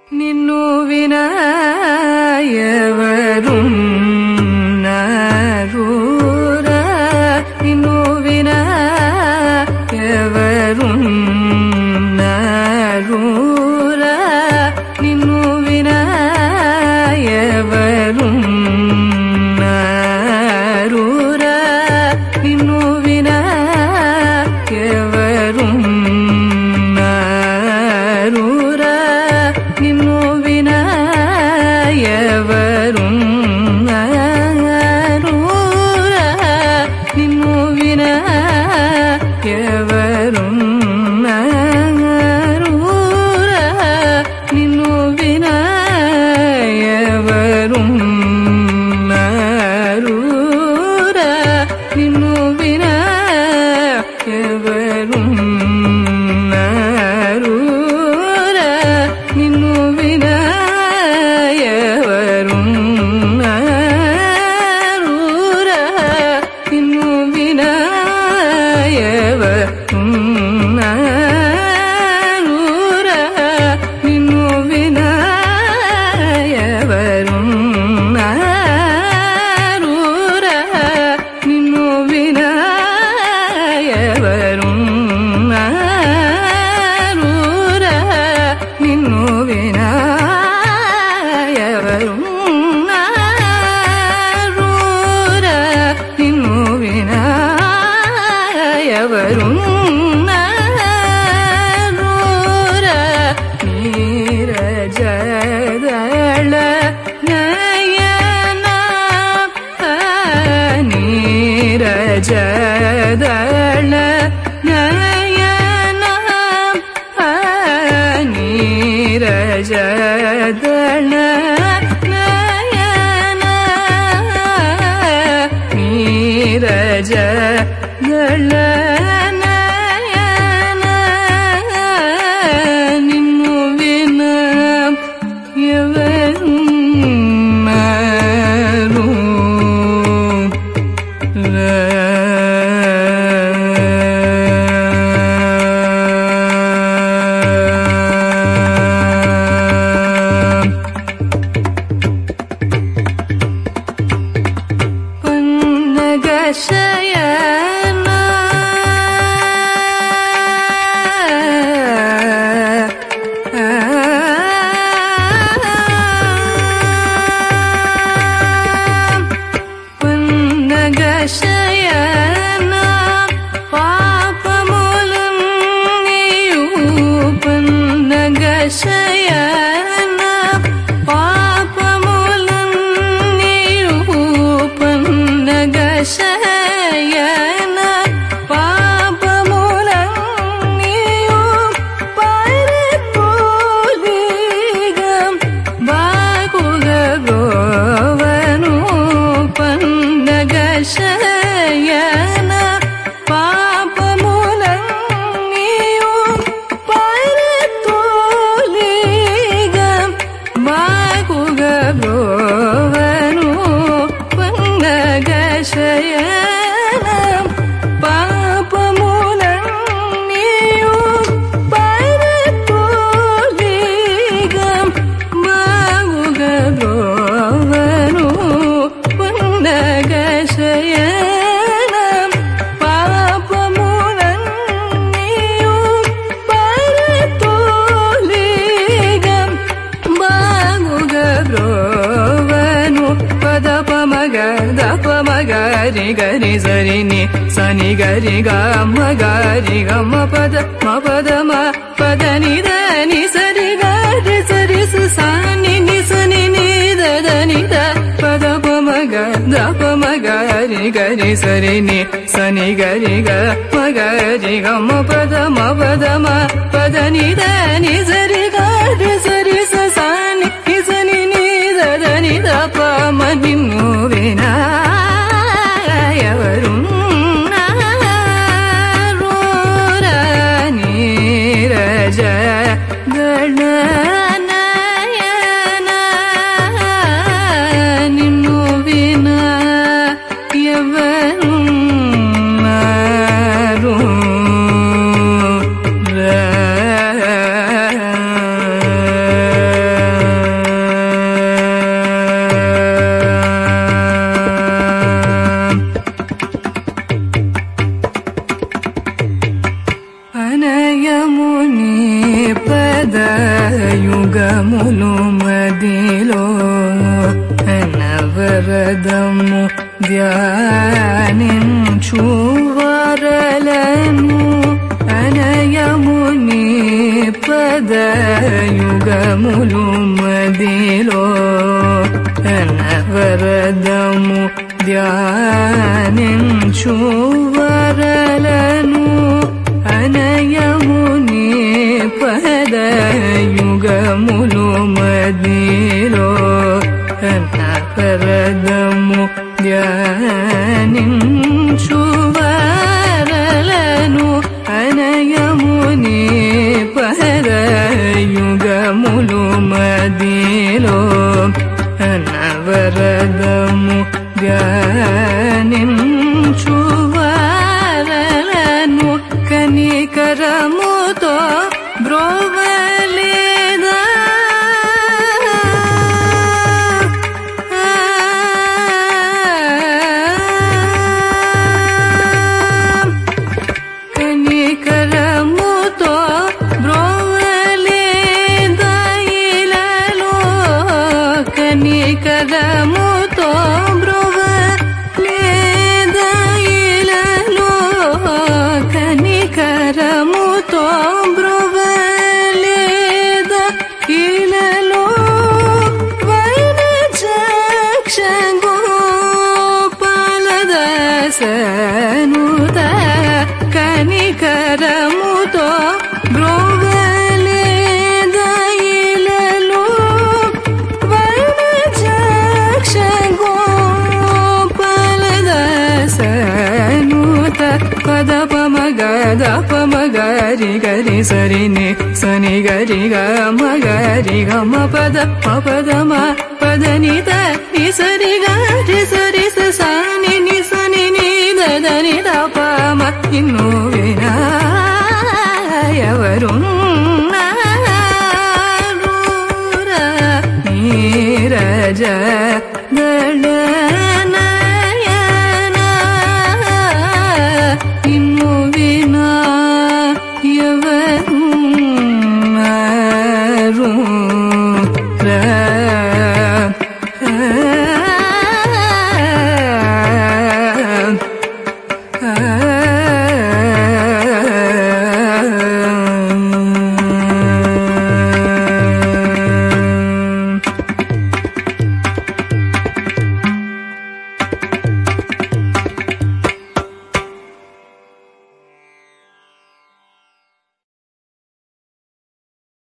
నిన్ను వినా ఎవరున్నారురా నిన్ను వినా ఎవరున్నారురా నిన్ను వినా ఎవరున్నారురా నిన్ను వినా ఎవరున్నారురా నిన్ను వినా ఎవరున్నారురా నిన్ను వినా ఎవరున్నారురా నిన్ను వినా ఎవరున్నారురా నిన్ను వినా ఎవరున్నారురా నిన్ను వినా ఎవరున్నారురా నిన్ను వినా ఎవరున్నారురా నిన్ను వినా ఎవరున్నారురా నిన్ను వినా ఎవరున్నారురా నిన్ను వినా ఎవరున్నారురా నిన్ను వినా ఎవరున్నారురా నీరజదళ నయన నీరజదళ నయన నీరజదళ నయన నీరజదళ నయన నిన్ను వినా ఎవరున్నారు పన్నగశయనా పన్నగశయనా పాపములన్నీయు పన్నగశయనా పాపములన్నీయు పన్నగశయనా పాపములన్నీయు పరిపూలిగా బాగుగా గోవను పన్నగశయనా పాపములన్నీయు పరిపూలిగా బాగుగా గోవను పన్నగశయనా పాపములన్నీయు పరిపూలిగా బాగుగా గోవను పన్నగశయనా పాపములన్నీయు పరిపూలిగా బాగుగా గోవను పదపమగ దపమగరి గరి సరిని సని గరి గమ గరి గమ పద మ పద మ పద నిద ని సరి గరి సరి సాని ని సని ని దద ని ద పదపమగ దపమగరి గరి సరిని సని గరి గ మ గరి గమ పద మ పద మ పద నిద ని సరి గరి సరి సాని ని సని ని దద ని ద ప మ నిన్ను వినా ఎవరున్నారురా నీరజదళ నయన నిన్ను వినా ఎవరున్నారు రా యుగములు మదిలో అనవరదము ధ్యానించు వరలను అనయముని పద యుగములు మదిలో అనవరదము ధ్యానించు వరలను అనయముని పద యుగములు మదిలో అనవరదము ధ్యానించు వరలను అనయముని పద యుగములు మదిలో అనవరదము ధ్యానించు వరలను కనికరముతో బ్రోవలేదా కనికరముతో బ్రోవలేదా ఇలలో కనికరముతో బ్రోవలేదా ఇలలో కనికరముతో బ్రోవలేదా ఇలలో వైనజక్ష గోపాలదాసనుత కనికరముతో బ్రోవలేదా ఇలలో వైనజక్ష గోపాలదాసనుత పదపమగరి గరి సరిని సని గరి గరి గమ పద పదమ పదని ని సరి గరి సరి సని ని సని ని దని దపమ ఇన్ను వినా ఎవరున్నారురా నీరజ